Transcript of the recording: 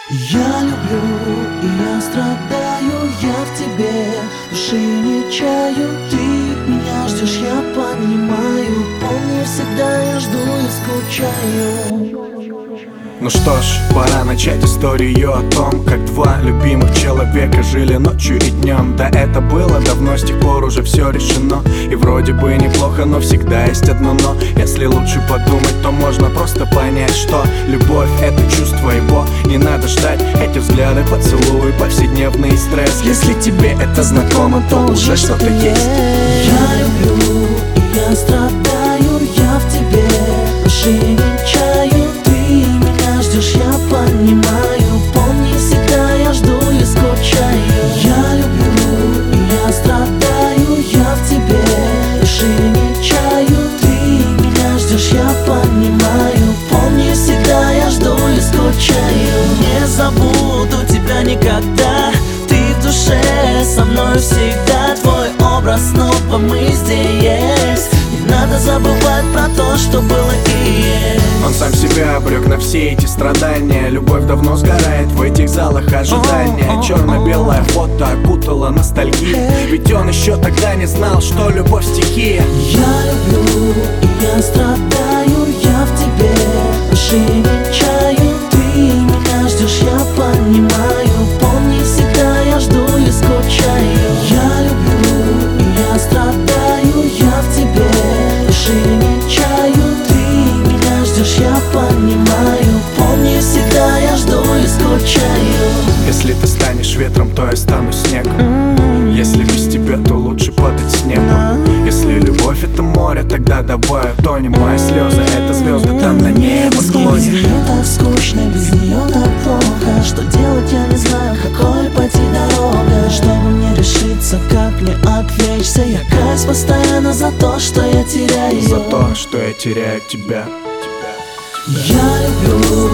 Я люблю, и я страдаю, я в тебе души не чаю. Ты меня ждешь, я понимаю. Помни, всегда я жду и скучаю. Ну что ж, пора начать историю о том, как два любимых человека жили ночью и днем. Да это было давно, с тех пор уже все решено. И вроде бы неплохо, но всегда есть одно но. Если лучше подумать, то можно просто понять, что любовь — это чувство его. Не надо ждать эти взгляды, поцелуи, повседневный стресс. Если тебе это знакомо, то уже что-то есть. Я люблю, и я страдаю, я в тебе души не чаю. Я понимаю, помни, всегда я жду и скучаю. Я люблю, и я страдаю, я в тебе души не чаю. Ты меня ждешь, я понимаю, помни, всегда я жду и скучаю. Не забуду тебя никогда, ты в душе со мной всегда. Твой образ снова мы здесь. Не надо забывать про то, что было и есть. Он сам себя обрек на все эти страдания. Любовь давно сгорает в этих залах ожидания. Черно-белое фото окутала ностальгия. Ведь он еще тогда не знал, что любовь стихия. Я люблю, и я страдаю, я в тебе души не чаю. Ты меня ждешь, я понимаю, помни, всегда я жду и скучаю. Я люблю, и я страдаю, я в тебе души не чаю. Я понимаю, помни, всегда я жду и скучаю. Если ты станешь ветром, то я стану снегом. Если без тебя, то лучше падать с неба. Если любовь — это море, тогда давай утонем. Мои слезы — это звезды там на небосклоне. Без нее так скучно, без нее так плохо. Что делать я не знаю, какой пойти дорога. Чтобы мне решиться, как мне отвлечься. Я каюсь постоянно за то, что я теряю. За то, что я теряю тебя. Я люблю,